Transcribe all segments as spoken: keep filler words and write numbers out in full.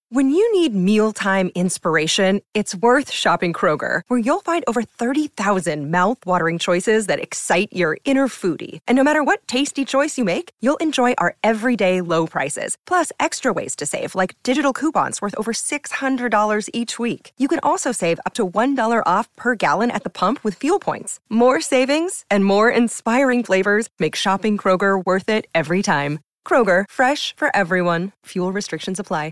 When you need mealtime inspiration, it's worth shopping Kroger, where you'll find over thirty thousand mouth-watering choices that excite your inner foodie. And no matter what tasty choice you make, you'll enjoy our everyday low prices, plus extra ways to save, like digital coupons worth over six hundred dollars each week. You can also save up to one dollar off per gallon at the pump with fuel points. More savings and more inspiring flavors make shopping Kroger worth it every time. Kroger, fresh for everyone. Fuel restrictions apply.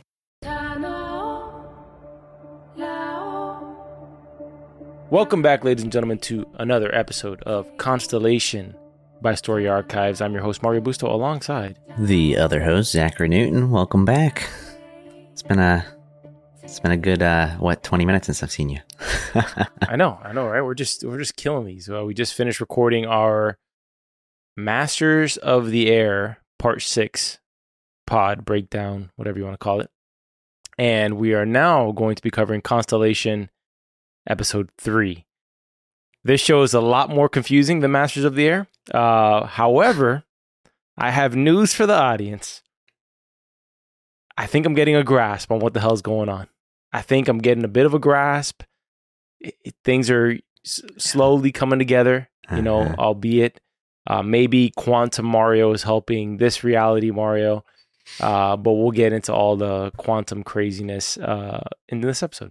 Welcome back, ladies and gentlemen, to another episode of Constellation by Story Archives. I'm your host, Mario Busto, alongside the other host, Zachary Newton. Welcome back. It's been a it's been a good uh, what twenty minutes since I've seen you. I know, I know, right? We're just we're just killing these. Uh, we just finished recording our Masters of the Air Part Six pod breakdown, whatever you want to call it, and we are now going to be covering Constellation Episode three. This show is a lot more confusing than Masters of the Air. Uh, however, I have news for the audience. I think I'm getting a grasp on what the hell is going on. I think I'm getting a bit of a grasp. It, it, things are s- slowly coming together, you know, uh-huh. albeit uh, maybe Quantum Mario is helping this reality Mario. Uh, but we'll get into all the quantum craziness uh, in this episode.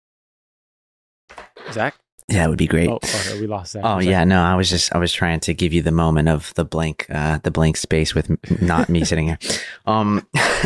Zach? Yeah, it would be great. Oh, oh we lost Zach. Oh yeah, no, I was just I was trying to give you the moment of the blank, uh, the blank space with m- not me sitting here. Um,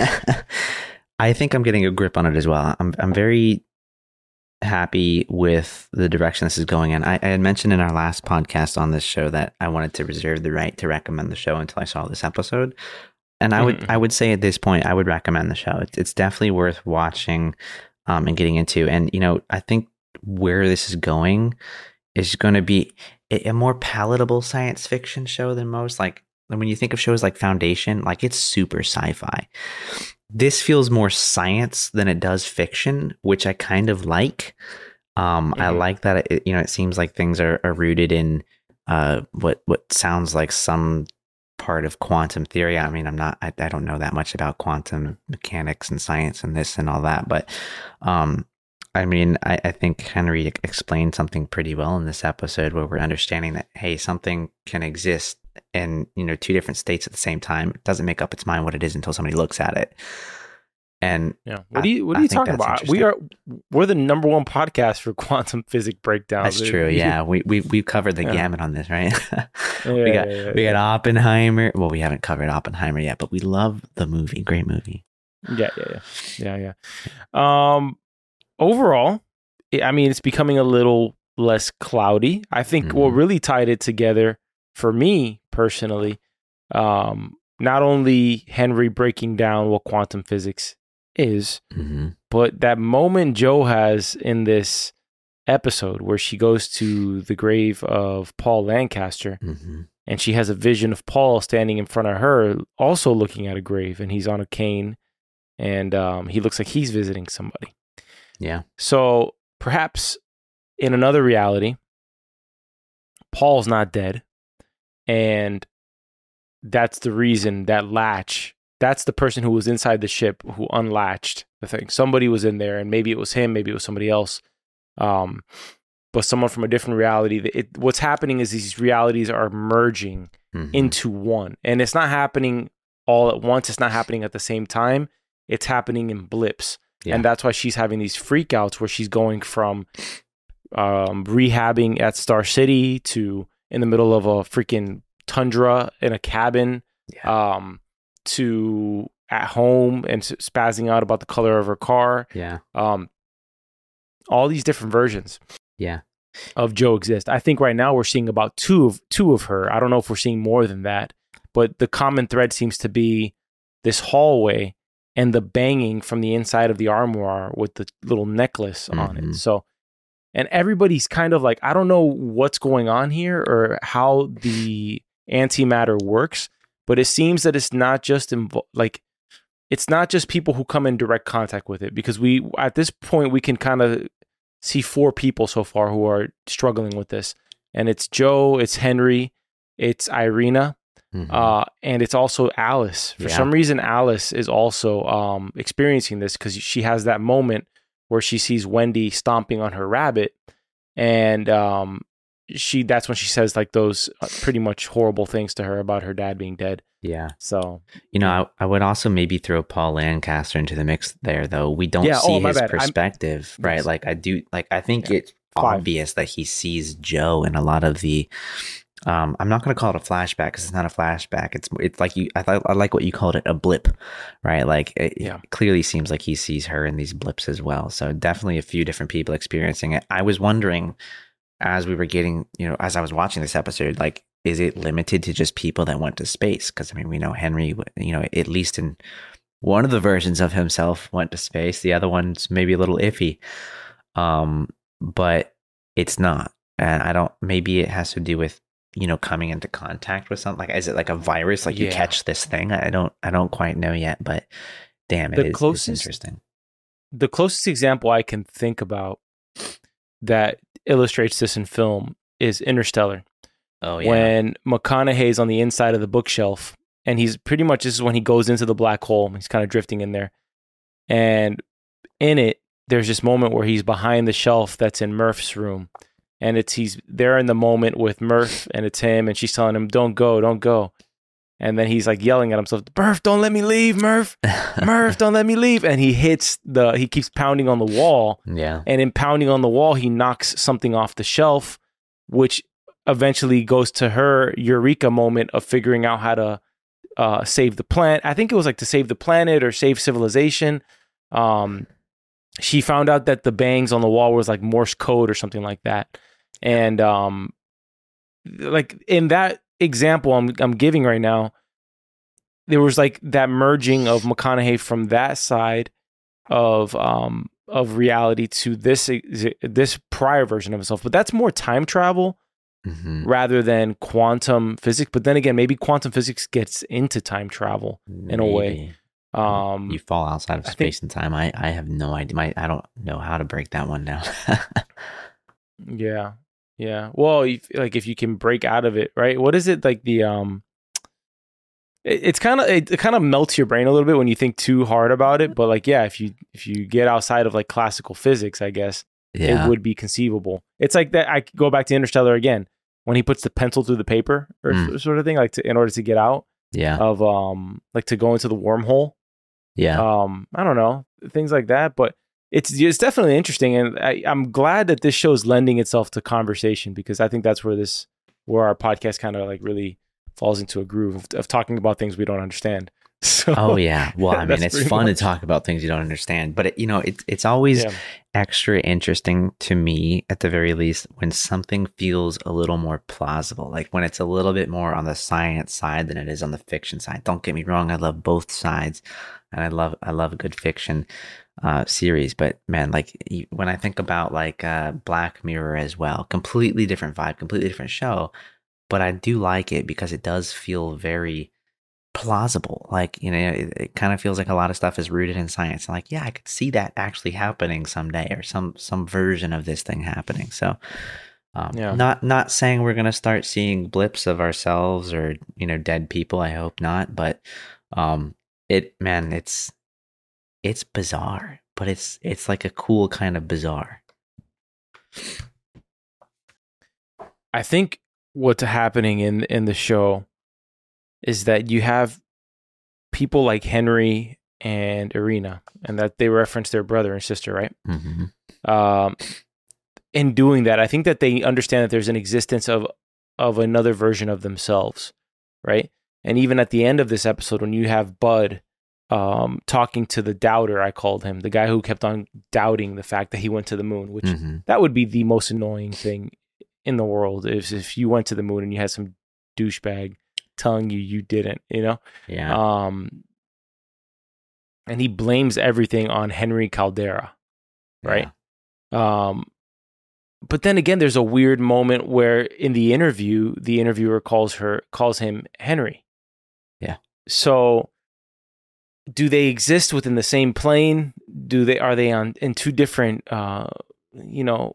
I think I'm getting a grip on it as well. I'm I'm very happy with the direction this is going in. I, I had mentioned in our last podcast on this show that I wanted to reserve the right to recommend the show until I saw this episode. And I would mm-hmm. I would say at this point I would recommend the show. It's, it's definitely worth watching um, and getting into. And you know, I think where this is going is going to be a, a more palatable science fiction show than most. Like when you think of shows like Foundation, like it's super sci-fi. This feels more science than it does fiction, which I kind of like. Um, mm-hmm. I like that it, you know, it seems like things are, are rooted in uh, what what sounds like some part of quantum theory. I mean, I'm not, I, I don't know that much about quantum mechanics and science and this and all that, but um, I mean, I, I think Henry explained something pretty well in this episode where we're understanding that, hey, something can exist in, you know, two different states at the same time. It doesn't make up its mind what it is until somebody looks at it. And yeah, what are you, what are you talking about? We are, we're the number one podcast for quantum physics breakdowns. That's true. Yeah. We, we, we've covered the yeah. gamut on this, right? yeah, we got, yeah, yeah, we yeah. got Oppenheimer. Well, we haven't covered Oppenheimer yet, but we love the movie. Great movie. Yeah. Yeah. Yeah. Yeah. Yeah. Um, Overall, I mean, it's becoming a little less cloudy. I think mm-hmm. what really tied it together for me personally, um, not only Henry breaking down what quantum physics is, mm-hmm. but that moment Joe has in this episode where she goes to the grave of Paul Lancaster mm-hmm. and she has a vision of Paul standing in front of her, also looking at a grave, and he's on a cane and um, he looks like he's visiting somebody. Yeah. So perhaps in another reality, Paul's not dead. And that's the reason that latch, that's the person who was inside the ship who unlatched the thing. Somebody was in there, and maybe it was him, maybe it was somebody else. Um, but someone from a different reality. It, what's happening is these realities are merging mm-hmm. into one. And it's not happening all at once. It's not happening at the same time. It's happening in blips. Yeah. And that's why she's having these freakouts where she's going from um, rehabbing at Star City to in the middle of a freaking tundra in a cabin yeah. um, to at home and spazzing out about the color of her car. Yeah. Um, all these different versions yeah. of Joe exist. I think right now we're seeing about two of two of her. I don't know if we're seeing more than that, but the common thread seems to be this hallway and the banging from the inside of the armoire with the little necklace mm-hmm. on it. So, and everybody's kind of like, I don't know what's going on here or how the antimatter works, but it seems that it's not just invo- like, it's not just people who come in direct contact with it, because we, at this point, we can kind of see four people so far who are struggling with this. And it's Joe, it's Henry, it's Irina, Mm-hmm. Uh, and it's also Alice. For Yeah. some reason, Alice is also um, experiencing this because she has that moment where she sees Wendy stomping on her rabbit, and um, she that's when she says like those uh, pretty much horrible things to her about her dad being dead. Yeah. So You know, yeah. I, I would also maybe throw Paul Lancaster into the mix there, though. We don't Yeah, see oh, my his bad. I'm- perspective, right? Yes. Like I do, like I think Yeah. it's Five. obvious that he sees Joe in a lot of the. Um, I'm not going to call it a flashback because it's not a flashback. It's it's like you. I th- I like what you called it, a blip, right? Like it, Yeah. it clearly seems like he sees her in these blips as well. So definitely a few different people experiencing it. I was wondering as we were getting, you know, as I was watching this episode, like, is it limited to just people that went to space? Because I mean, we know Henry, you know, at least in one of the versions of himself went to space. The other one's maybe a little iffy, um, but it's not. And I don't. Maybe it has to do with, you know, coming into contact with something. Like, is it like a virus? Like you Yeah. catch this thing? I don't. I don't quite know yet. But damn, it The is it's closest- interesting. The closest example I can think about that illustrates this in film is Interstellar. Oh yeah. When McConaughey's on the inside of the bookshelf, and he's pretty much, this is when he goes into the black hole. He's kind of drifting in there. And in it, there's this moment where he's behind the shelf that's in Murph's room. And it's he's there in the moment with Murph, and it's him, and she's telling him, don't go, don't go. And then he's like yelling at himself, Murph, don't let me leave, Murph. Murph, don't let me leave. And he hits the, he keeps pounding on the wall. Yeah. And in pounding on the wall, he knocks something off the shelf, which eventually goes to her eureka moment of figuring out how to uh, save the planet. I think it was like to save the planet or save civilization. Um, she found out that the bangs on the wall was like Morse code or something like that. And um, like in that example I'm I'm giving right now, there was like that merging of McConaughey from that side of um of reality to this this prior version of himself. But that's more time travel Mm-hmm. rather than quantum physics. But then again, maybe quantum physics gets into time travel in a way. Um, You fall outside of I space think- and time. I, I have no idea. My, I don't know how to break that one down. yeah, yeah. Well, if, like if you can break out of it, right? What is it like the um? It, it's kind of it, it kind of melts your brain a little bit when you think too hard about it. But like, yeah, if you if you get outside of like classical physics, I guess yeah. it would be conceivable. It's like that. I could go back to Interstellar again when he puts the pencil through the paper or Mm. sort of thing, like to, in order to get out yeah. of um, like to go into the wormhole. Yeah. Um, I don't know, things like that, but it's it's definitely interesting, and I, I'm glad that this show is lending itself to conversation, because I think that's where this where our podcast kind of like really falls into a groove of, of talking about things we don't understand. So, Oh yeah. Well, I mean, That's it's pretty fun much- to talk about things you don't understand, but it, you know, it's it's always yeah, extra interesting to me, at the very least, when something feels a little more plausible, like when it's a little bit more on the science side than it is on the fiction side. Don't get me wrong, I love both sides, and I love I love a good fiction uh, series. But man, like you- when I think about like uh, Black Mirror as well, completely different vibe, completely different show, but I do like it because it does feel very plausible. Like, you know, it, it kind of feels like a lot of stuff is rooted in science. And like, yeah, I could see that actually happening someday, or some some version of this thing happening. So, um, Yeah. not not saying we're gonna start seeing blips of ourselves or, you know, dead people. I hope not. But um, it man, it's it's bizarre, but it's it's like a cool kind of bizarre. I think what's happening in in the show is that you have people like Henry and Irina, and that they reference their brother and sister, right? Mm-hmm. Um, in doing that, I think that they understand that there's an existence of of another version of themselves, right? And even at the end of this episode, when you have Bud um, talking to the doubter, I called him, the guy who kept on doubting the fact that he went to the moon, which Mm-hmm. that would be the most annoying thing in the world, is if you went to the moon and you had some douchebag telling you you didn't, you know? Yeah. Um, and he blames everything on Henry Caldera, right? Um, but then again, there's a weird moment where in the interview, the interviewer calls her calls him Henry. Yeah. So, do they exist within the same plane? Do they are they on in two different, uh, you know,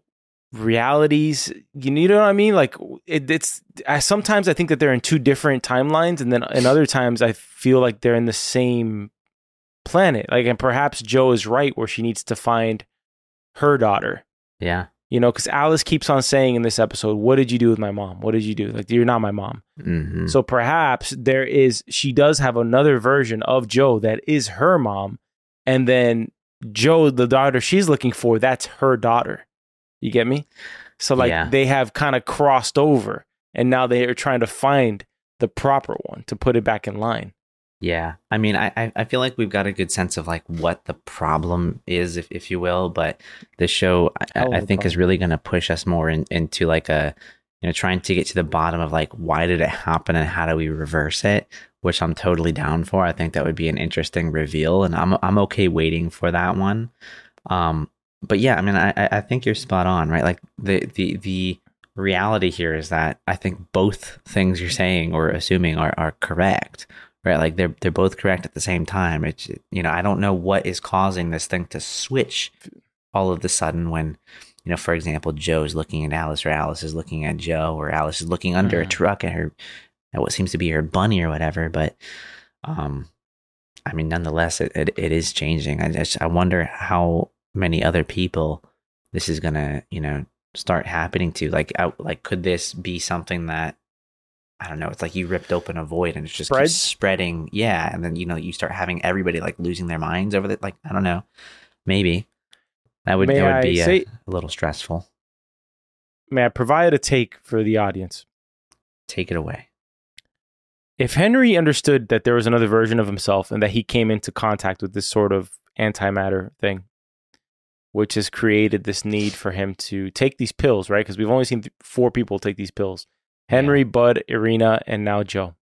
realities. You know what I mean? Like it, it's I sometimes I think that they're in two different timelines, and then in other times I feel like they're in the same planet. Like, and perhaps Jo is right where she needs to find her daughter. Yeah. You know, because Alice keeps on saying in this episode, "What did you do with my mom? What did you do? Like, you're not my mom." Mm-hmm. So perhaps there is, she does have another version of Jo that is her mom, and then Jo, the daughter she's looking for, that's her daughter. You get me? So like Yeah. they have kind of crossed over, and now they are trying to find the proper one to put it back in line. Yeah. I mean, I, I- I feel like we've got a good sense of like what the problem is, if, if you will, but the show, I, Hell of I a think is problem. really going to push us more in, into like a, you know, trying to get to the bottom of like, why did it happen and how do we reverse it? Which I'm totally down for. I think that would be an interesting reveal, and I'm, I'm okay waiting for that one. Um, but yeah, I mean, I, I I think you're spot on, right? Like the, the, the reality here is that I think both things you're saying or assuming are, are correct. Right, like they're they're both correct at the same time. It's, you know, I don't know what is causing this thing to switch all of the sudden when, you know, for example, Joe's looking at Alice, or Alice is looking at Joe, or Alice is looking under Mhm. a truck at her, at what seems to be her bunny or whatever. But, um, I mean, nonetheless, it it, it is changing. I just I wonder how many other people this is gonna, you know, start happening to. Like, I, like could this be something that, I don't know, it's like you ripped open a void and it's just keeps Spreads? spreading. Yeah. And then, you know, you start having everybody like losing their minds over it. Like, I don't know. Maybe that would, May that would I be a, say- a little stressful. May I provide a take for the audience? Take it away. If Henry understood that there was another version of himself and that he came into contact with this sort of antimatter thing, which has created this need for him to take these pills, right? Because we've only seen th- four people take these pills. Henry, Yeah. Bud, Irina, and now Jo.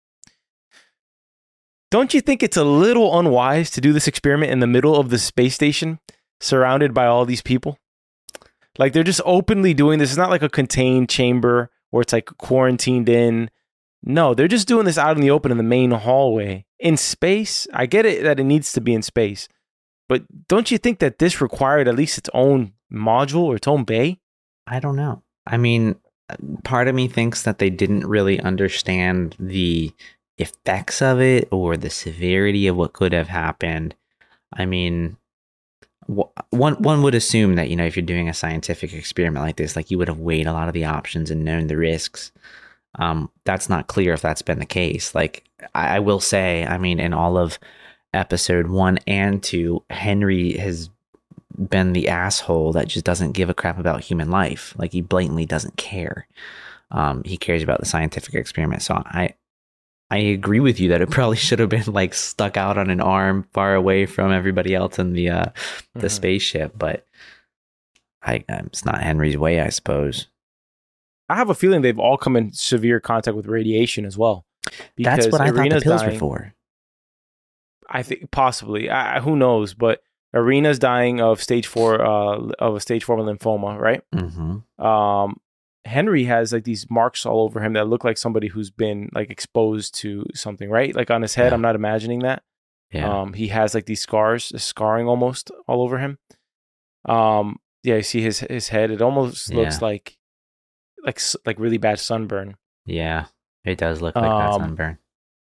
Don't you think it's a little unwise to do this experiment in the middle of the space station, surrounded by all these people? Like, they're just openly doing this. It's not like a contained chamber where it's like quarantined in. No, they're just doing this out in the open in the main hallway. In space, I get it that it needs to be in space. But don't you think that this required at least its own module or its own bay? I don't know. I mean, part of me thinks that they didn't really understand the effects of it or the severity of what could have happened. I mean, wh- one one would assume that, you know, if you're doing a scientific experiment like this, like you would have weighed a lot of the options and known the risks. Um, that's not clear if that's been the case. Like, I, I will say, I mean, in all of episode one and two, Henry has been the asshole that just doesn't give a crap about human life. Like, he blatantly doesn't care. Um, he cares about the scientific experiment. So I, I agree with you that it probably should have been like stuck out on an arm, far away from everybody else in the uh, the Mhm. spaceship. But I, it's not Henry's way, I suppose. I have a feeling they've all come in severe contact with radiation as well. That's what I Irina's thought the pills dying. were for. I think possibly. I, who knows? But Irina's dying of stage four, uh, of a stage four lymphoma, right? Mm-hmm. Um, Henry has like these marks all over him that look like somebody who's been like exposed to something, right? Like on his head. Yeah. I'm not imagining that. Yeah. Um, he has like these scars, scarring almost all over him. Um, yeah, you see his his head. It almost looks Yeah. like like s- like really bad sunburn. Yeah. It does look like that Um, sunburn.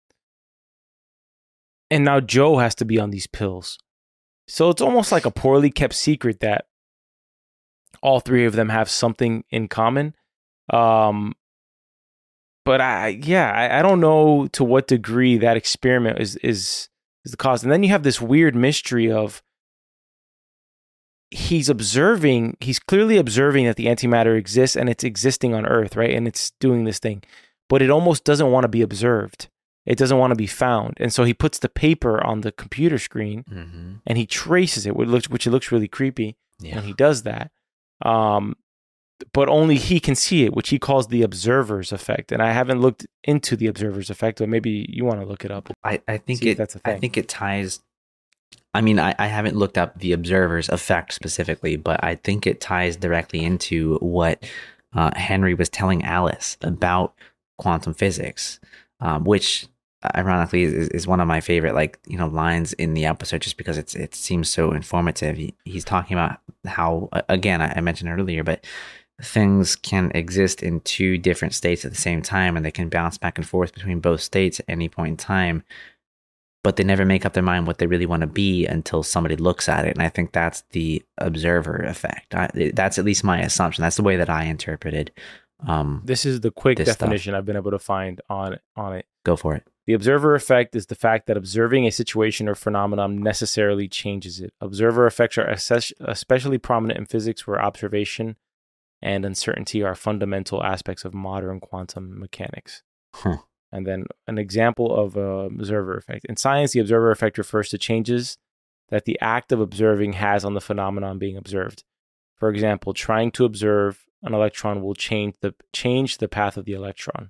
And now Jo has to be on these pills. So it's almost like a poorly kept secret that all three of them have something in common. Um, but I, yeah, I, I don't know to what degree that experiment is, is, is the cause. And then you have this weird mystery of he's observing, he's clearly observing that the antimatter exists and it's existing on Earth, right? And it's doing this thing, but it almost doesn't want to be observed. It doesn't want to be found. And so he puts the paper on the computer screen Mm-hmm. and he traces it, which looks, which it looks really creepy Yeah. when he does that. Um, but only he can see it, which he calls the observer's effect. And I haven't looked into the observer's effect, but maybe you want to look it up. I, I think See if it that's a I thing. think it ties. I mean, I, I haven't looked up the observer's effect specifically, but I think it ties directly into what uh, Henry was telling Alice about quantum physics, um, which ironically is, is one of my favorite, like, you know, lines in the episode, just because it's it seems so informative. He, he's talking about how, again, I, I mentioned earlier, but things can exist in two different states at the same time, and they can bounce back and forth between both states at any point in time, but they never make up their mind what they really want to be until somebody looks at it. And I think that's the observer effect. I, that's at least my assumption. That's the way that I interpreted. Um, this is the quick definition stuff. I've been able to find on on it. Go for it. The observer effect is the fact that observing a situation or phenomenon necessarily changes it. Observer effects are especially prominent in physics, where observation and uncertainty are fundamental aspects of modern quantum mechanics. Huh. And then an example of an observer effect. In science, the observer effect refers to changes that the act of observing has on the phenomenon being observed. For example, trying to observe an electron will change the change the path of the electron.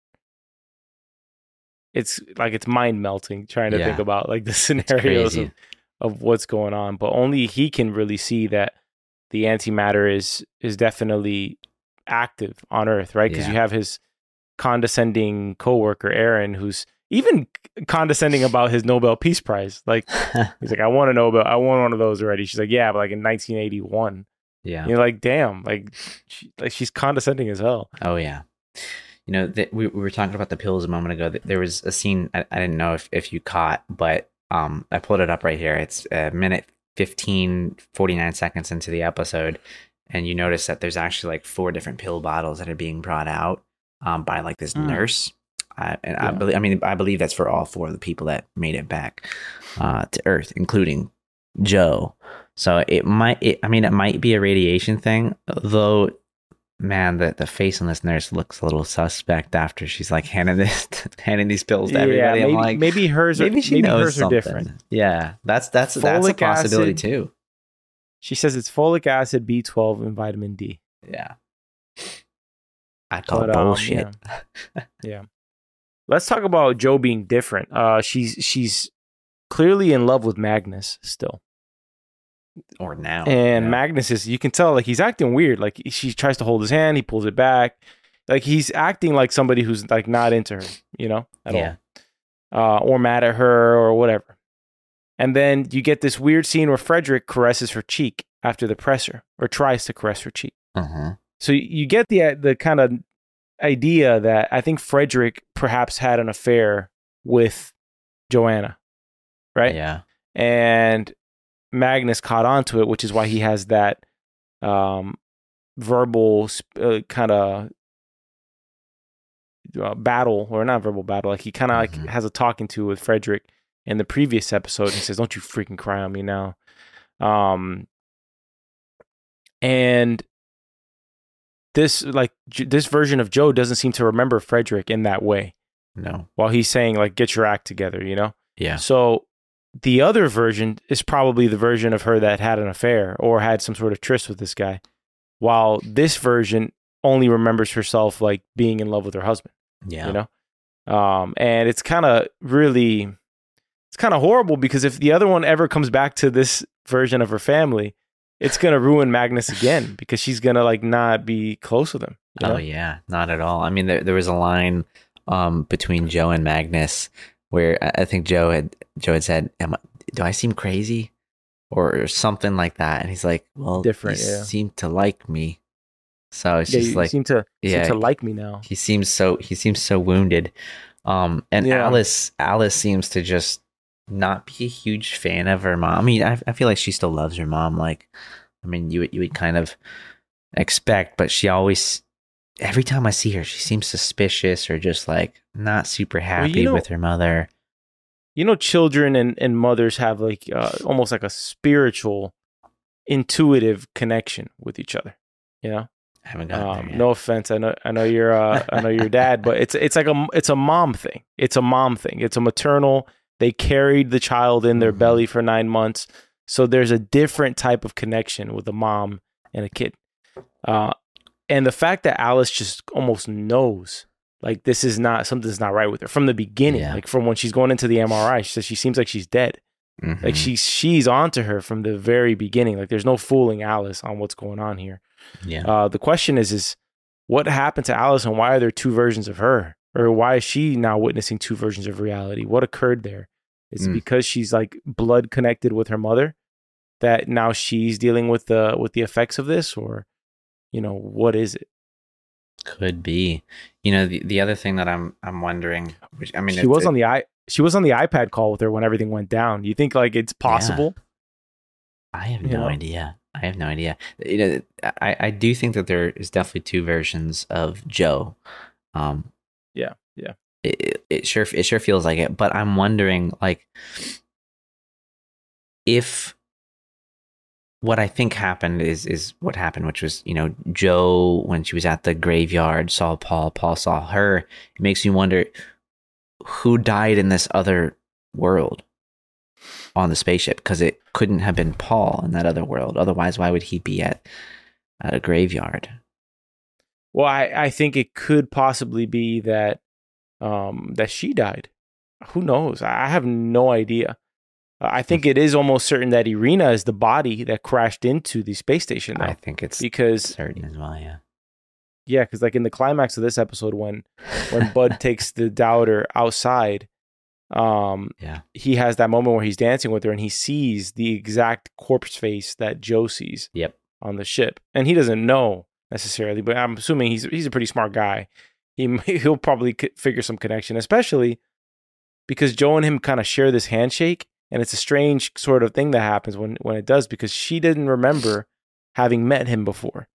It's like it's mind melting trying to Yeah. think about like the scenarios crazy. of, of what's going on. But only he can really see that the antimatter is is definitely active on Earth, right? Because Yeah. you have his condescending coworker Aaron, who's even condescending about his Nobel Peace Prize. Like he's like, I want a Nobel, I won one of those already. She's like, yeah, but like in nineteen eighty-one. Yeah. You're like, damn, like, she, like she's condescending as hell. Oh yeah. You know, th- we, we were talking about the pills a moment ago. There was a scene I, I didn't know if, if you caught, but um, I pulled it up right here. It's a minute fifteen, forty-nine seconds into the episode. And you notice that there's actually like four different pill bottles that are being brought out um, by like this Mm. nurse. Uh, and Yeah. I believe, I mean, I believe that's for all four of the people that made it back uh, to Earth, including Joe. So it might, it, I mean, it might be a radiation thing, though. Man, the, the face on this nurse looks a little suspect after she's like handing this, handing these pills to everybody. maybe, I'm like, maybe hers are, maybe she maybe knows hers are something. different. Yeah, that's that's that's a Folic possibility acid. too. She says it's folic acid, B twelve, and vitamin D. Yeah, I call But, it um, bullshit. yeah. Yeah. Let's talk about Joe being different. Uh, she's she's clearly in love with Magnus still. Or now, And yeah. Magnus is, you can tell, like, he's acting weird. Like, she tries to hold his hand, he pulls it back. Like, he's acting like somebody who's, like, not into her, you know, at Yeah. all. Uh, or mad at her or whatever. And then you get this weird scene where Frederick caresses her cheek after the presser, or tries to caress her cheek. Uh-huh. So you get the the kind of idea that I think Frederick perhaps had an affair with Joanna, right? Yeah, And Magnus caught on to it, which is why he has that um, verbal uh, kind of uh, battle, or not verbal battle. Like he kind of Mhm. like has a talking to with Frederick in the previous episode. He says, "Don't you freaking cry on me now." Um, and this like J- this version of Joe doesn't seem to remember Frederick in that way. no, While he's saying like, "Get your act together," you know. yeah, So the other version is probably the version of her that had an affair or had some sort of tryst with this guy, while this version only remembers herself like being in love with her husband, yeah, you know? Um, and it's kind of really, it's kind of horrible because if the other one ever comes back to this version of her family, it's going to ruin Magnus again because she's going to like not be close with him. You know? Oh yeah, not at all. I mean, there there was a line um, between Joe and Magnus where I I think Joe had Joe had said, Am I, "Do I seem crazy?" or, or something like that, and he's like, "Well, Different, you yeah. seem to like me." So it's Yeah, just you like seem to yeah. seem to like me now. he seems so he seems so wounded, um, and Yeah. Alice Alice seems to just not be a huge fan of her mom. I mean, I I feel like she still loves her mom. Like, I mean, you would- you would kind of expect, but she always. Every time I see her, she seems suspicious or just like not super happy know- with her mother. You know, children and, and mothers have like uh, almost like a spiritual, intuitive connection with each other. You know, I haven't gotten um, there yet. no offense. I know, I know you're, uh, I know your dad, but it's it's like a it's a mom thing. It's a mom thing. It's a maternal. They carried the child in their Mhm. belly for nine months, so there's a different type of connection with a mom and a kid. Uh, and the fact that Alice just almost knows. Like, this is not, something's not right with her from the beginning. Yeah. Like, from when she's going into the M R I, she says she seems like she's dead. Mhm. Like, she's she's onto her from the very beginning. Like, there's no fooling Alice on what's going on here. yeah, Uh, the question is, is what happened to Alice and why are there two versions of her? Or why is she now witnessing two versions of reality? What occurred there? Is it Mm. because she's, like, blood connected with her mother that now she's dealing with the with the effects of this? Or, you know, what is it? Could be. You know, the, the other thing that I'm I'm wondering, which I mean, she it, was it, on the i she was on the iPad call with her when everything went down. You think like it's possible? Yeah. I have You no know? idea. I have no idea. You know, I I do think that there is definitely two versions of Joe. Um, Yeah, yeah. It, it, it sure it sure feels like it, but I'm wondering like if what I think happened is is what happened, which was, you know, Joe, when she was at the graveyard, saw Paul, Paul saw her. It makes you wonder who died in this other world on the spaceship, because it couldn't have been Paul in that other world. Otherwise, why would he be at, at a graveyard? Well, I, I think it could possibly be that um, that she died. Who knows? I have no idea. Uh, I think it is almost certain that Irina is the body that crashed into the space station, though. I think it's because certain as well, yeah. Yeah, because like in the climax of this episode, when when Bud takes the doubter outside, um, yeah, he has that moment where he's dancing with her and he sees the exact corpse face that Joe sees yep. on the ship, and he doesn't know necessarily, but I'm assuming he's he's a pretty smart guy. He he'll probably figure some connection, especially because Joe and him kind of share this handshake, and it's a strange sort of thing that happens when when it does, because she didn't remember having met him before.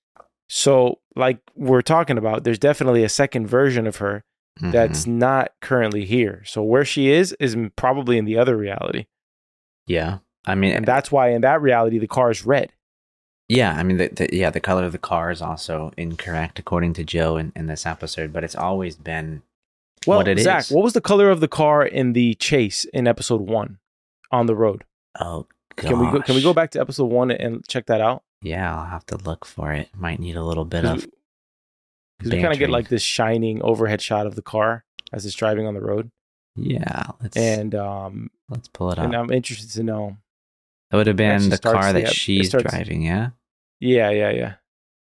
So, like we're talking about, there's definitely a second version of her mm-hmm. that's not currently here. So where she is is probably in the other reality. Yeah, I mean, and that's why in that reality the car is red. Yeah, I mean, the, the, yeah, the color of the car is also incorrect according to Joe in, in this episode, but it's always been well, what it Zach, is. What was the color of the car in the chase in episode one on the road? Oh, gosh. Can we go, can we go back to episode one and check that out? Yeah, I'll have to look for it. Might need a little bit of because we kind of get like this shining overhead shot of the car as it's driving on the road. Yeah, let's and um, let's pull it up. And I'm interested to know. That would have been the car that the, she's starts, driving, yeah? Yeah, yeah, yeah.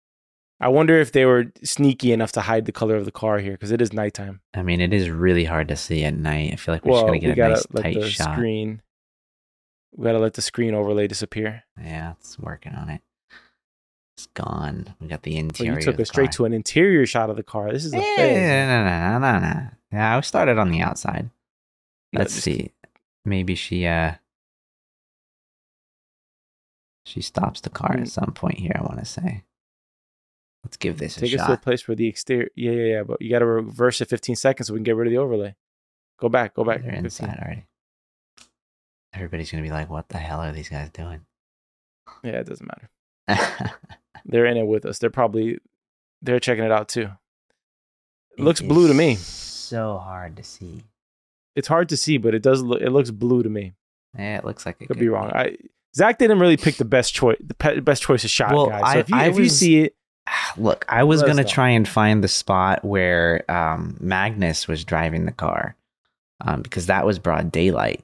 I wonder if they were sneaky enough to hide the color of the car here, because it is nighttime. I mean, it is really hard to see at night. I feel like we're well, just going to get we a gotta nice let tight the shot. Screen, we got to let the screen overlay disappear. Yeah, it's working on it. It's gone. We got the interior. Well, you took us straight to an interior shot of the car. This is a yeah, thing. No, no, no, no, no. Yeah, I started on the outside. No, Let's just... see. Maybe she uh she stops the car mm. at some point here, I want to say. Let's give this Take a us shot. to a place where the exterior. Yeah, yeah, yeah. But you got to reverse it fifteen seconds so we can get rid of the overlay. Go back. Go back. They're inside already. Everybody's going to be like, what the hell are these guys doing? Yeah, it doesn't matter. They're in it with us. They're probably, they're checking it out too. It, it looks blue to me. So hard to see. It's hard to see, but it does look, it looks blue to me. Yeah, it looks like it could, could be wrong. I Zach didn't really pick the best choice, the pe- best choice of shot, well, guys. So I, if you, I if was, you see it, look, I was gonna try and find the spot where um, Magnus was driving the car, um, because that was broad daylight.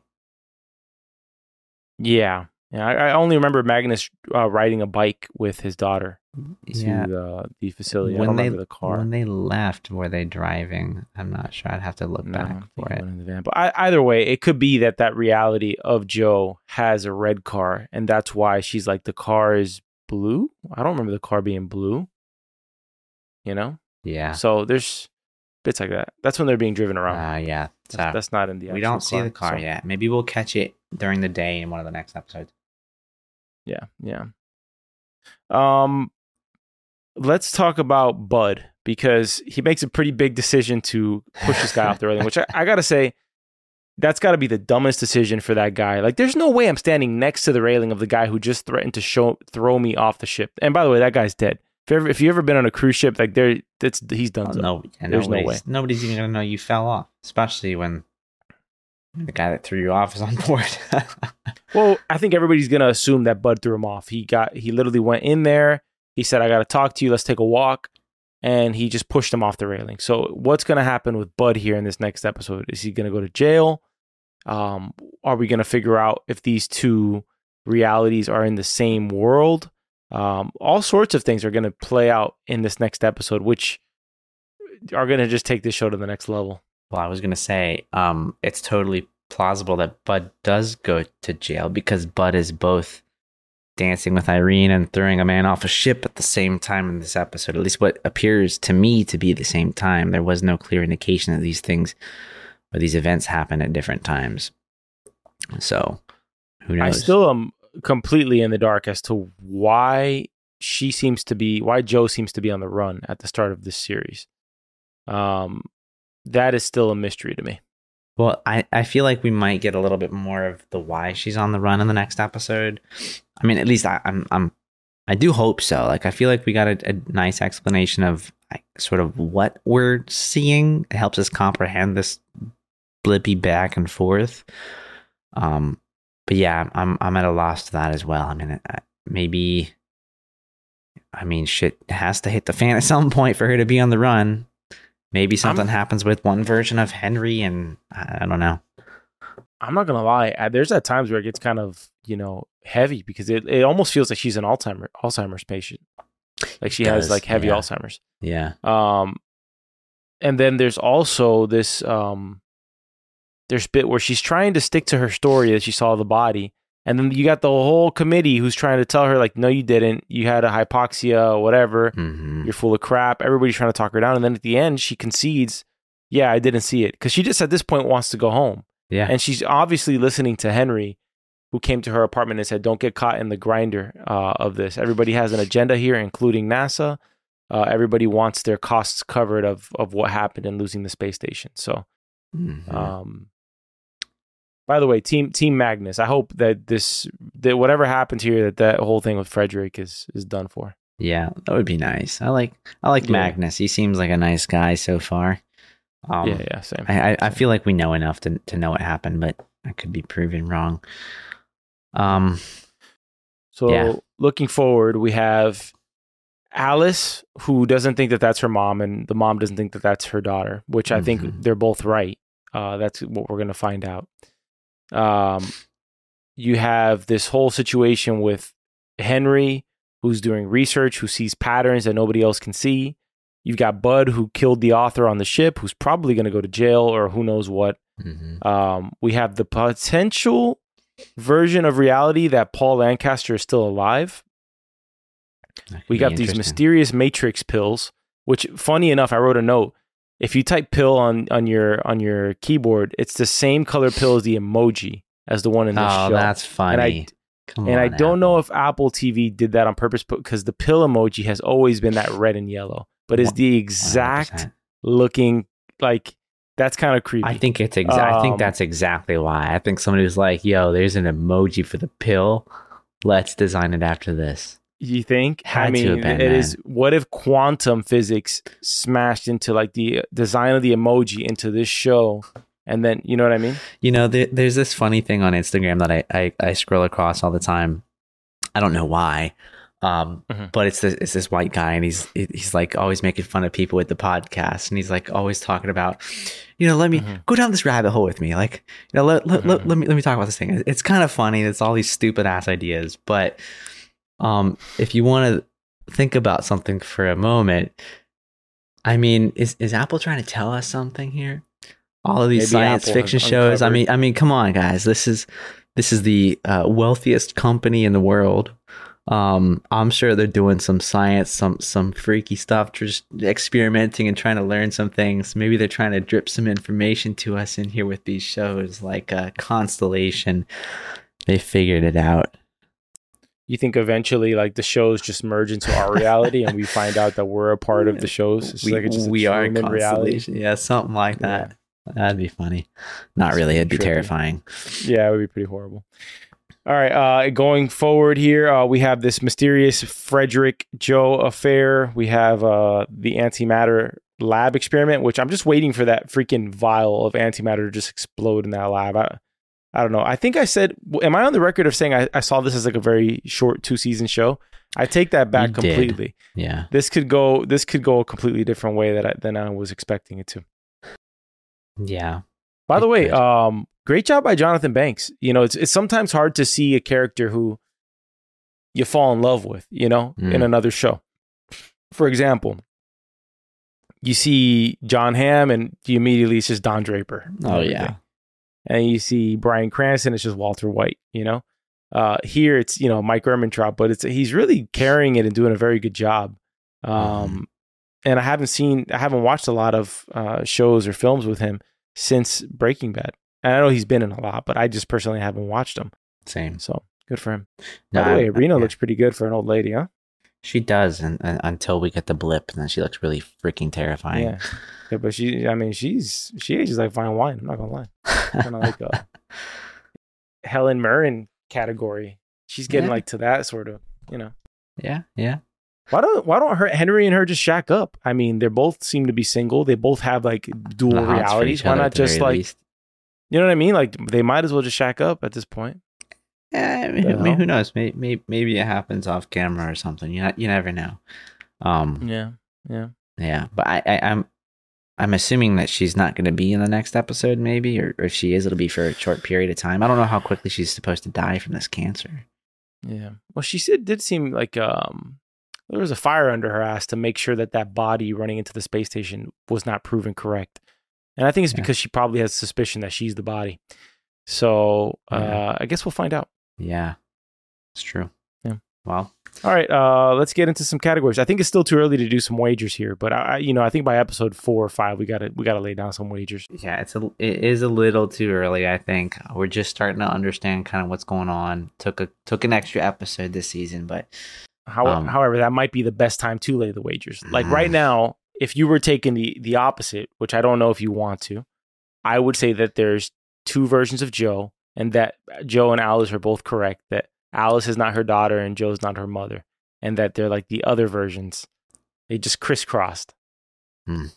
Yeah, yeah. I, I only remember Magnus uh, riding a bike with his daughter to yeah. the, the facility. When I don't they, remember the car. When they left, were they driving? I'm not sure. I'd have to look no, back for it. In the van. But I, either way, it could be that that reality of Joe has a red car, and that's why she's like, the car is blue. I don't remember the car being blue. You know? Yeah. So there's bits like that. That's when they're being driven around. Uh, yeah. So that's, that's not in the. We don't see car, the car so. yet. Maybe we'll catch it during the day in one of the next episodes. Yeah, yeah. Um, let's talk about Bud, because he makes a pretty big decision to push this guy off the railing, which I, I gotta say, that's got to be the dumbest decision for that guy. Like, there's no way I'm standing next to the railing of the guy who just threatened to show throw me off the ship. And by the way, that guy's dead. If you ever, if you ever been on a cruise ship, like there, that's he's done. Oh, no, yeah, there's no way. Nobody's even gonna know you fell off, especially when the guy that threw you off is on board. Well, I think everybody's gonna assume that Bud threw him off. He got, he literally went in there. He said, "I got to talk to you. Let's take a walk," and he just pushed him off the railing. So, what's gonna happen with Bud here in this next episode? Is he gonna go to jail? Um, are we gonna figure out if these two realities are in the same world? Um, all sorts of things are gonna play out in this next episode, which are gonna just take this show to the next level. Well, I was gonna say, um, it's totally plausible that Bud does go to jail, because Bud is both dancing with Irene and throwing a man off a ship at the same time in this episode. At least what appears to me to be the same time. There was no clear indication that these things or these events happen at different times. So, who knows? I still am completely in the dark as to why she seems to be, why Jo seems to be on the run at the start of this series. Um, that is still a mystery to me. Well, I, I feel like we might get a little bit more of the why she's on the run in the next episode. I mean, at least I, I'm I'm I do hope so. Like, I feel like we got a, a nice explanation of like, sort of what we're seeing. It helps us comprehend this blippy back and forth. Um, but yeah, I'm I'm at a loss to that as well. I mean, maybe. I mean, shit has to hit the fan at some point for her to be on the run. Maybe something I'm, happens with one version of Henry, and I, I don't know. I'm not gonna lie. I, there's at times where it gets kind of, you know, heavy because it, it almost feels like she's an Alzheimer Alzheimer's patient, like she has like heavy yeah. Alzheimer's. Yeah. Um, and then there's also this um, there's bit where she's trying to stick to her story that she saw the body, and then you got the whole committee who's trying to tell her like, no, you didn't. You had a hypoxia or whatever. Mm-hmm. You're full of crap. Everybody's trying to talk her down, and then at the end she concedes, yeah, I didn't see it, because she just at this point wants to go home. Yeah. And she's obviously listening to Henry, who came to her apartment and said, don't get caught in the grinder uh, of this. Everybody has an agenda here, including NASA. Uh, everybody wants their costs covered of of what happened in losing the space station. So, mm-hmm. um, by the way, Team Team Magnus, I hope that this, that whatever happens here, that that whole thing with Frederick is is done for. Yeah, that would be nice. I like I like yeah. Magnus. He seems like a nice guy so far. Um, yeah, yeah, same. I, I, same. I feel like we know enough to to know what happened, but I could be proven wrong. Um. So yeah. looking forward, we have Alice, who doesn't think that that's her mom, and the mom doesn't think that that's her daughter, which I mm-hmm. think they're both right. Uh, that's what we're going to find out. Um, you have this whole situation with Henry, who's doing research, who sees patterns that nobody else can see. You've got Bud, who killed the author on the ship, who's probably going to go to jail or who knows what. Mm-hmm. Um, we have the potential version of reality that Paul Lancaster is still alive. We got these mysterious Matrix pills, which, funny enough, I wrote a note. If you type pill on, on your on your keyboard, it's the same color pill as the emoji as the one in this oh, show. Oh, that's funny. And I, Come and on, I don't Apple. know if Apple T V did that on purpose, because the pill emoji has always been that red and yellow, but is the exact one hundred percent looking, like, that's kind of creepy. I think it's exa- um, I think that's exactly why. I think somebody was like, "Yo, there's an emoji for the pill. Let's design it after this." You think? Had I mean, to have been, it man. is. What if quantum physics smashed into like the design of the emoji into this show, and then you know what I mean? You know, there, there's this funny thing on Instagram that I, I I scroll across all the time. I don't know why, um, mm-hmm. but it's this it's this white guy, and he's he's like always making fun of people with the podcast, and he's like always talking about, you know, let me mm-hmm. go down this rabbit hole with me, like, you know, let let, mm-hmm. let, let me let me talk about this thing. It's kind of funny. It's all these stupid ass ideas, but. Um, if you want to think about something for a moment, I mean, is is Apple trying to tell us something here? All of these Maybe science Apple fiction shows. Uncovered. I mean, I mean, come on, guys. This is this is the uh, wealthiest company in the world. Um, I'm sure they're doing some science, some some freaky stuff, just experimenting and trying to learn some things. Maybe they're trying to drip some information to us in here with these shows, like uh, Constellation. They figured it out. You think eventually, like, the shows just merge into our reality, and we find out that we're a part of the shows? It's we like it's just we are reality. Yeah, something like that. Yeah. That'd be funny. Not really. It'd be trippy. Terrifying. Yeah, it would be pretty horrible. All right. Uh, going forward here, uh, we have this mysterious Frederick Jo affair. We have uh, the antimatter lab experiment, which I'm just waiting for that freaking vial of antimatter to just explode in that lab. I, I don't know. I think I said, am I on the record of saying I, I saw this as like a very short two season show? I take that back you completely. Did. Yeah. This could go, this could go a completely different way that I, than I was expecting it to. Yeah. By the way, um, great job by Jonathan Banks. You know, it's it's sometimes hard to see a character who you fall in love with, you know, mm. in another show. For example, you see John Hamm and you immediately, it's just Don Draper. Oh, yeah. And you see Bryan Cranston, it's just Walter White, you know? Uh, here it's, you know, Mike Ehrmantraut, but it's he's really carrying it and doing a very good job. Um, mm-hmm. And I haven't seen, I haven't watched a lot of uh, shows or films with him since Breaking Bad. And I know he's been in a lot, but I just personally haven't watched him. Same. So good for him. No, By the way, I, Reno yeah. looks pretty good for an old lady, huh? She does, and, and until we get the blip, and then she looks really freaking terrifying. Yeah. Yeah, but she, I mean, she's she ages like fine wine. I'm not gonna lie. Kind of like a Helen Mirren category. She's getting Yeah. like to that sort of, you know. Yeah, yeah. Why don't Why don't her Henry and her just shack up? I mean, they both seem to be single. They both have like dual The hots for realities. each Why other not at the just very like, least. you know what I mean? Like they might as well just shack up at this point. Yeah, I mean, The I mean, hell? who knows? Maybe, maybe maybe it happens off camera or something. You you never know. Um, Yeah, yeah. yeah, but I, I I'm I'm assuming that she's not going to be in the next episode, maybe, or, or if she is, it'll be for a short period of time. I don't know how quickly she's supposed to die from this cancer. Yeah. Well, she said did seem like um there was a fire under her ass to make sure that that body running into the space station was not proven correct. And I think it's Yeah. because she probably has suspicion that she's the body. So uh, Yeah. I guess we'll find out. Yeah, it's true. Yeah. Well, All right. Uh, let's get into some categories. I think it's still too early to do some wagers here, but I, I- you know, I think by episode four or five, we got to we got to lay down some wagers. yeah, it's a it is a little too early. I think we're just starting to understand kind of what's going on. Took a took an extra episode this season, but How, Um, however, that might be the best time to lay the wagers. Like right now, if you were taking the the opposite, which I don't know if you want to, I would say that there's two versions of Joe, and that Joe and Alice are both correct. That Alice is not her daughter and Joe's not her mother, and that they're like the other versions. They just crisscrossed. Hmm.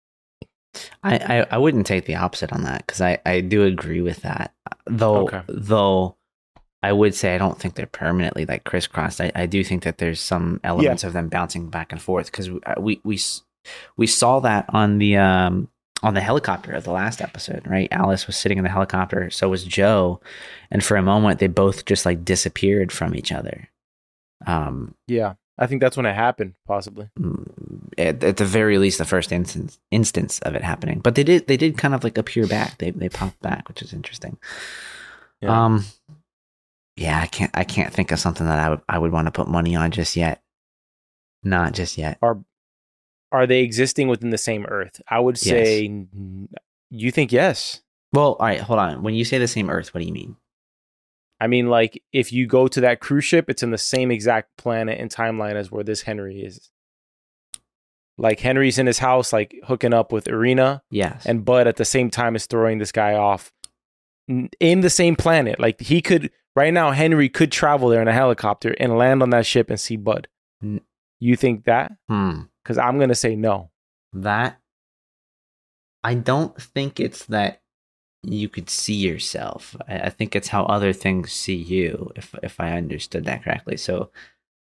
I, I I wouldn't take the opposite on that because I, I do agree with that. Though Okay. though I would say I don't think they're permanently like crisscrossed. I, I do think that there's some elements of them bouncing back and forth because we we s- we saw that on the um on the helicopter of the last episode, right? Alice was sitting in the helicopter, so was Joe, and for a moment they both just like disappeared from each other. Um, Yeah, I think that's when it happened, possibly. at, at the very least, the first instance instance of it happening, but they did they did kind of like appear back. They they popped back, which is interesting. Yeah. Um, yeah, I can't I can't think of something that I would I would want to put money on just yet. Not just yet. Are are they existing within the same Earth? I would say. n- You think yes? Well, all right, hold on. When you say the same Earth, what do you mean? I mean, like, if you go to that cruise ship, it's in the same exact planet and timeline as where this Henry is. Like, Henry's in his house, like, hooking up with Irina, Yes. and Bud at the same time is throwing this guy off n- in the same planet. Like, he could, right now, Henry could travel there in a helicopter and land on that ship and see Bud. N- You think that? hmm. Because I'm going to say no. That I don't think it's that you could see yourself. I, I think it's how other things see you, if if I understood that correctly. So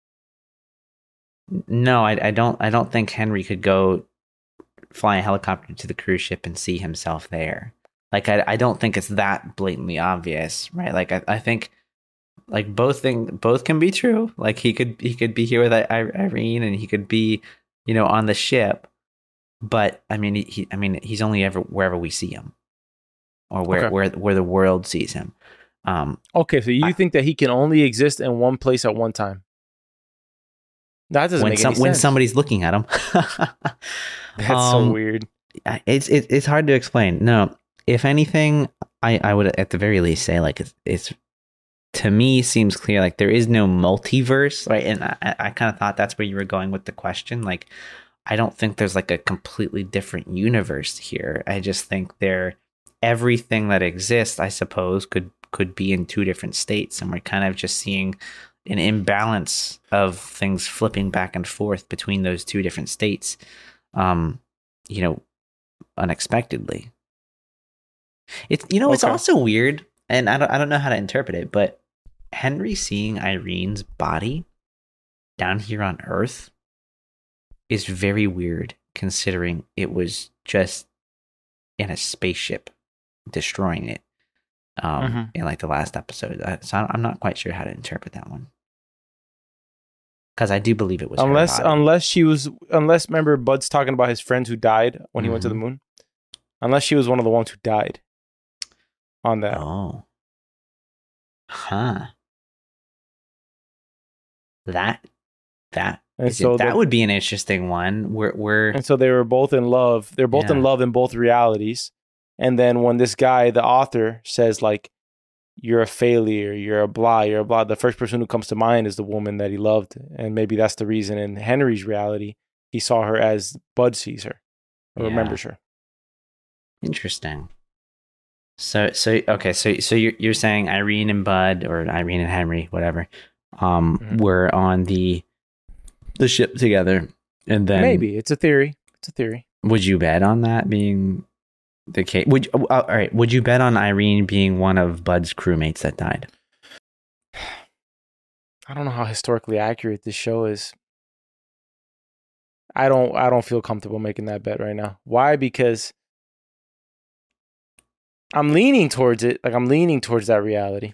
n- no, I, I don't I don't think Henry could go fly a helicopter to the cruise ship and see himself there. Like I I don't think it's that blatantly obvious, right? Like I, I think like both thing both can be true. Like he could he could be here with I- I- Irene and he could be, you know, on the ship. But I mean, he, I mean, he's only ever wherever we see him, or where Okay. where where the world sees him. Um, Okay, so you I- think that he can only exist in one place at one time? That doesn't when make some any when sense. somebody's looking at him, That's so Um, weird. I- it's it, it's hard to explain. No, if anything, I I would at the very least say like it's, it's to me seems clear like there is no multiverse, right? And I I kind of thought that's where you were going with the question, like. I don't think there's like a completely different universe here. I just think there everything that exists, I suppose, could could be in two different states, and we're kind of just seeing an imbalance of things flipping back and forth between those two different states. Um, you know, unexpectedly. It's you know, it's Okay. also weird, and I don't I don't know how to interpret it, but Henry seeing Irene's body down here on Earth is very weird considering it was just in a spaceship destroying it um, Mhm. in like the last episode. Uh, So I'm not quite sure how to interpret that one because I do believe it was her Unless, body. unless she was, unless remember Bud's talking about his friends who died when he went to the Mhm. moon. Unless she was one of the ones who died on that. Oh, huh. that that And is so it, that the- would be an interesting one. We're we're And so they were both in love. They're both in Yeah. love in both realities. And then when this guy, the author, says like, "You're a failure. You're a blah. You're a blah," the first person who comes to mind is the woman that he loved, and maybe that's the reason in Henry's reality he saw her as Bud sees her, or Yeah. remembers her. interesting. So so okay, so so you're you're saying Irene and Bud, or Irene and Henry, whatever, um, Mhm. were on the the ship together, and then Maybe it's a theory. It's a theory. would you bet on that being the case? Would you, uh, all right? Would you bet on Irene being one of Bud's crewmates that died? I don't know how historically accurate this show is. I don't. I don't feel comfortable making that bet right now. Why? Because I'm leaning towards it. Like I'm leaning towards that reality.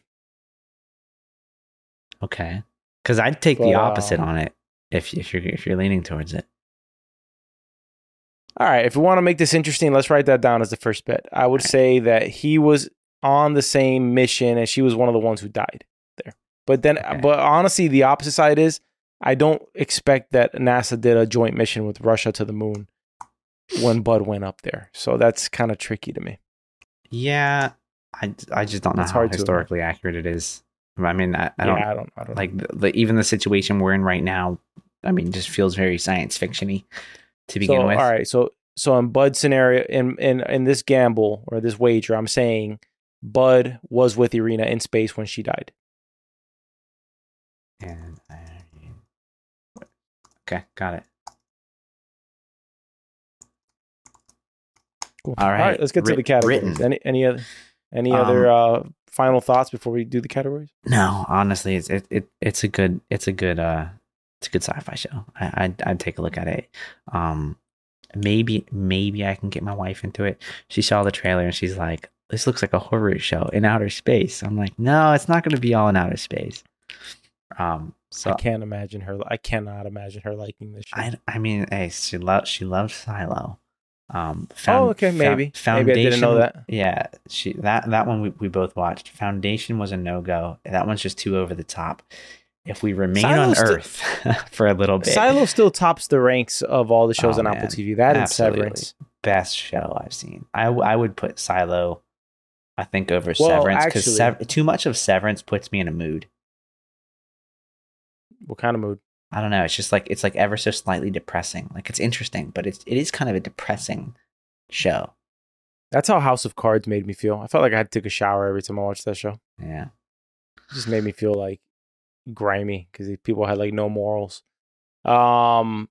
Okay, because I'd take But, the opposite uh, on it if if you're if you're leaning towards it. All right, if we want to make this interesting, let's write that down as the first bet. I would All right. say that he was on the same mission and she was one of the ones who died there. But then, Okay. but honestly, the opposite side is I don't expect that NASA did a joint mission with Russia to the moon when Bud went up there. So that's kind of tricky to me. Yeah, I, I just don't know It's how hard to historically accurate it is. I mean, I, I don't yeah, I don't, I don't like the, the, even the situation we're in right now. I mean, just feels very science fiction-y to begin so, with. All right, so so in Bud's scenario, in in in this gamble or this wager, I'm saying Bud was with Irina in space when she died. And Irene. Okay, got it. Cool. All right, let's get to writ- the categories. written. Any any other any Um, other uh, final thoughts before we do the categories? No, honestly, it's it, it it's a good it's a good uh it's a good sci-fi show. I I'd, I'd take a look at it. Um, maybe maybe I can get my wife into it. She saw the trailer and she's like, "This looks like a horror show in outer space." I'm like, "No, it's not going to be all in outer space." Um, so I can't imagine her. I cannot imagine her liking this show. I I mean, hey, she loved she loved Silo. Um, Oh, okay, maybe. Maybe I didn't know that. Yeah, she that that one we, we both watched. Foundation was a no go. That one's just too over the top. If we remain Silo on still- Earth for a little bit, Silo still tops the ranks of all the shows Oh, on man. Apple T V. That and Absolutely. Severance. best show I've seen. I w- I would put Silo, I think, over Well, Severance because actually- Sever- too much of Severance puts me in a mood. What kind of mood? I don't know. It's just like it's like ever so slightly depressing. Like it's interesting, but it's it is kind of a depressing show. That's how House of Cards made me feel. I felt like I had to take a shower every time I watched that show. Yeah. It just made me feel like grimy because people had like no morals. Um,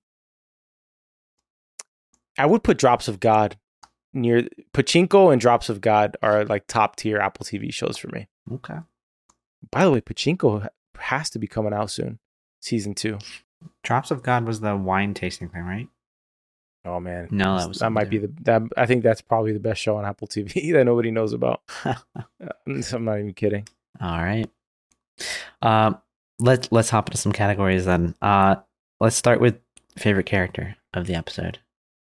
I would put Drops of God near Pachinko and Drops of God are like top tier Apple T V shows for me. Okay. By the way, Pachinko has to be coming out soon, season two. Drops of God was the wine tasting thing, right? Oh man, No, that was that might be the that. I think that's probably the best show on Apple T V that nobody knows about. Uh, I'm not even kidding. All right. Um, let's let's hop into some categories then. Uh, let's start with favorite character of the episode.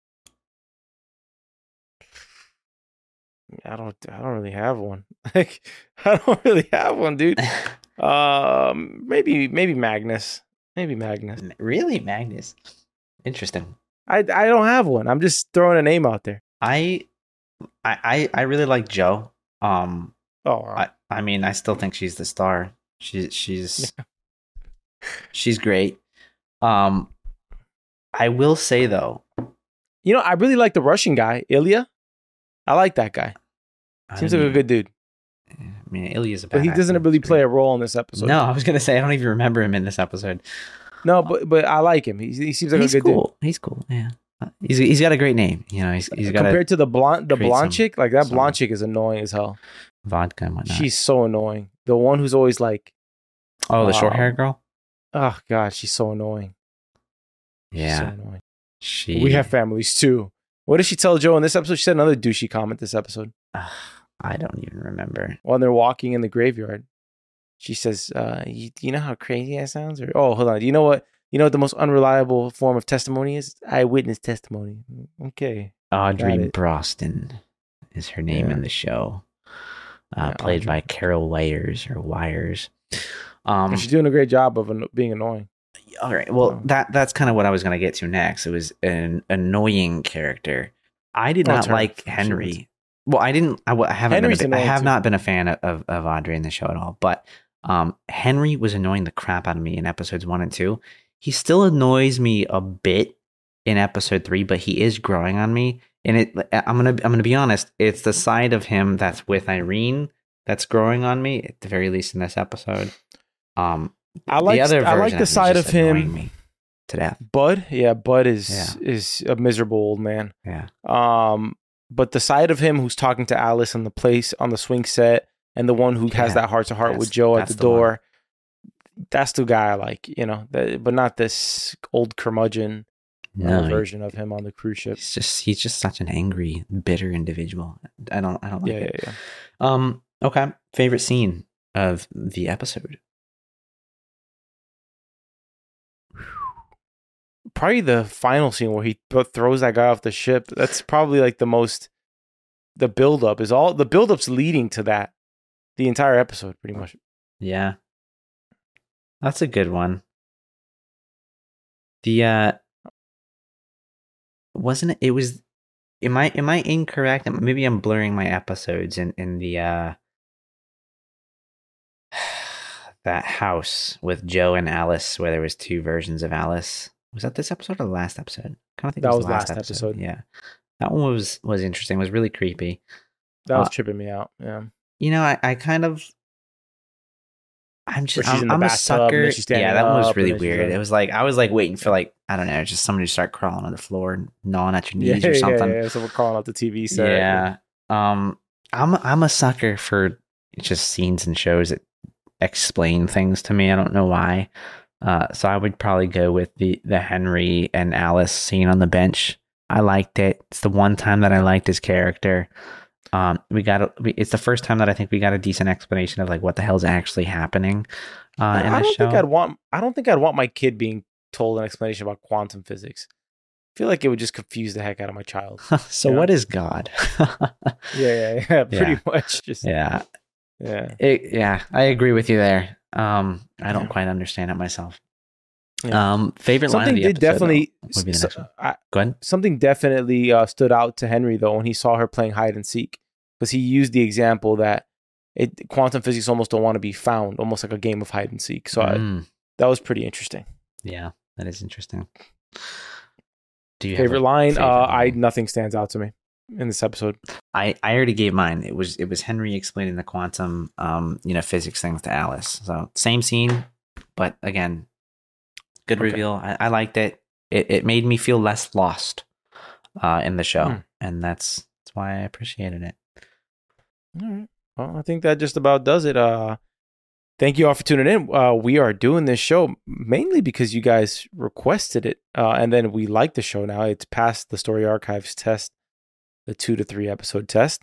I don't. I don't really have one. Like I don't really have one, dude. Um, maybe maybe Magnus. Maybe Magnus. Really, Magnus? Interesting. I I don't have one. I'm just throwing a name out there. I, I, I I really like Joe. Um, Oh, I, I mean, I still think she's the star. She, she's, she's great. Um, I will say though, you know, I really like the Russian guy, Ilya. I like that guy. I Seems like don't a good dude. even- I mean, Ilya's a But he badass, doesn't and really he's play great. a role in this episode. No, I was gonna say I don't even remember him in this episode. no, but but I like him. He, he seems like he's a good cool. He's cool. Yeah, Uh, he's he's got a great name. You know, he's he's dude. got Compared a to the blonde, the create blonde some- chick, like that some- blonde chick is annoying as hell. vodka and whatnot. She's so annoying. The one who's always like, oh, the short haired um, girl. oh god, she's so annoying. She's Yeah, so annoying. she. We have families too. What did she tell Joe in this episode? She said another douchey comment this episode. Ugh, I don't even remember. While they're walking in the graveyard, she says, uh, you, "You know how crazy that sounds?" Or, "Oh, hold on. Do you know what? You know what the most unreliable form of testimony is? Eyewitness testimony." Okay. Audrey Got it. Broston is her name Yeah. in the show. Uh, Yeah, played Audrey. by Carol Wires or Wires. Um, And she's doing a great job of an- being annoying. All right. Well, Um, that that's kind of what I was going to get to next. It was an annoying character. I did Oh, not it's her. like She Henry. was- Well, I didn't. I, I haven't. Been a Henry's bit- I annoying have too. not been a fan of of Audrey in the show at all. But um, Henry was annoying the crap out of me in episodes one and two. He still annoys me a bit in episode three, but he is growing on me. And it, I'm gonna, I'm gonna be honest. It's the side of him that's with Irene that's growing on me, at the very least in this episode. Um, I like the other I like version the is side just of annoying him. me to death. Bud, yeah, Bud is Yeah. is a miserable old man. Yeah, Um, but the side of him who's talking to Alice on the place on the swing set, and the one who has Yeah, that heart to heart with that's- Joe at that's the the one. door, that's the guy I like, you know. That, but not this old curmudgeon uh, no, he- version of him on the cruise ship. he's just he's just such an angry, bitter individual. I don't, I don't like Yeah, yeah, it. yeah. Um, okay, favorite scene of the episode. Probably the final scene where he th- throws that guy off the ship. That's probably like the most. The buildup is all the buildup's leading to that. The entire episode, pretty much. Yeah, that's a good one. The uh, wasn't it? It was. Am I am I incorrect? Maybe I'm blurring my episodes in in the uh. That house with Joe and Alice, where there was two versions of Alice. Was that this episode or the last episode? I kind of think That it was the last last episode. episode. Yeah, that one was was interesting. It was really creepy. That was Uh, tripping me out. Yeah. You know, I, I kind of. I'm Where just. she's I'm, in the I'm a bathtub and then sucker. she's standing Yeah, that one was up, and really then she's weird. like- It was like I was like waiting for like I don't know, just somebody to start crawling on the floor and gnawing at your Yeah, knees or yeah, something. yeah. Someone calling out the T V set. Yeah. Um, I'm I'm a sucker for just scenes and shows that explain things to me. I don't know why. Uh, so I would probably go with the the Henry and Alice scene on the bench. I liked it. It's the one time that I liked his character. Um, we got a, we, it's the first time that I think we got a decent explanation of like what the hell's actually happening. Uh, I in I the don't show. think I'd want. I don't think I'd want my kid being told an explanation about quantum physics. I feel like it would just confuse the heck out of my child. So Yeah. what is God? Yeah, yeah, yeah. Pretty Yeah. much. Just yeah. yeah, it, yeah. I agree with you there. Um, I don't Yeah. quite understand it myself. Yeah. Um, favorite line Something of the did episode, definitely. though, would be the so- next one. I- Go ahead. something definitely uh, stood out to Henry though when he saw her playing hide and seek, because he used the example that it quantum physics almost don't want to be found, almost like a game of hide and seek. So I, Mm, that was pretty interesting. yeah, that is interesting. Do you Favorite have a line? favorite uh, I line? nothing stands out to me in this episode. I, I already gave mine. It was it was Henry explaining the quantum um you know physics things to Alice. So same scene, but again, good Okay. reveal. I, I liked it. It it made me feel less lost uh in the show, Hmm. and that's that's why I appreciated it. All right. Well, I think that just about does it. Uh, thank you all for tuning in. Uh, we are doing this show mainly because you guys requested it, uh, and then we like the show now. It's passed the Story Archives test, the two to three episode test.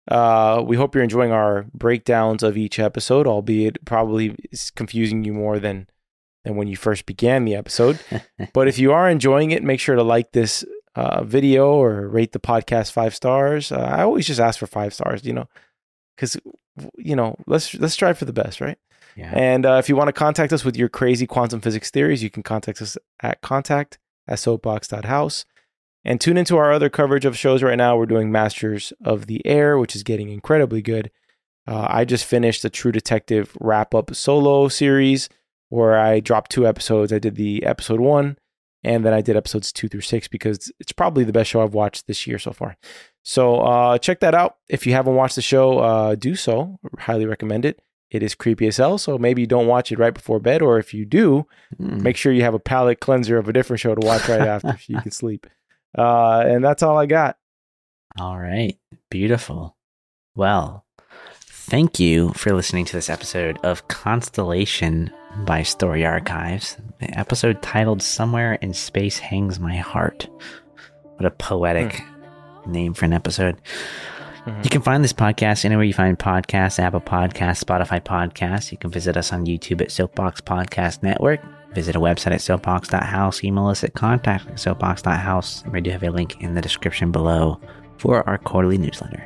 Uh, we hope you're enjoying our breakdowns of each episode, albeit probably it's confusing you more than than when you first began the episode. But if you are enjoying it, make sure to like this uh, video or rate the podcast five stars. Uh, I always just ask for five stars, you know, because you know let's let's strive for the best, right? Yeah. And uh, if you want to contact us with your crazy quantum physics theories, you can contact us at contact at soapbox dot house. And tune into our other coverage of shows right now. We're doing Masters of the Air, which is getting incredibly good. Uh, I just finished the True Detective wrap-up solo series where I dropped two episodes. I did the episode one, and then I did episodes two through six because it's probably the best show I've watched this year so far. So uh, check that out. If you haven't watched the show, uh, do so. Highly recommend it. It is creepy as hell, so maybe you don't watch it right before bed, or if you do, Mm. make sure you have a palate cleanser of a different show to watch right after so you can sleep. Uh, and that's all I got. All right. Beautiful. Well, thank you for listening to this episode of Constellation by Story Archives. The episode titled Somewhere in Space Hangs My Heart. What a poetic name for an episode. Mhm. You can find this podcast anywhere you find podcasts, Apple Podcasts, Spotify Podcasts. You can visit us on YouTube at Soapbox Podcast Network. Visit our website at soapbox dot house. Email us at contact at soapbox dot house. And we do have a link in the description below for our quarterly newsletter.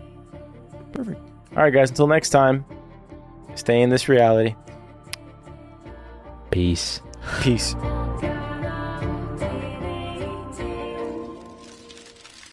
Perfect. All right, guys, until next time, stay in this reality. Peace. Peace.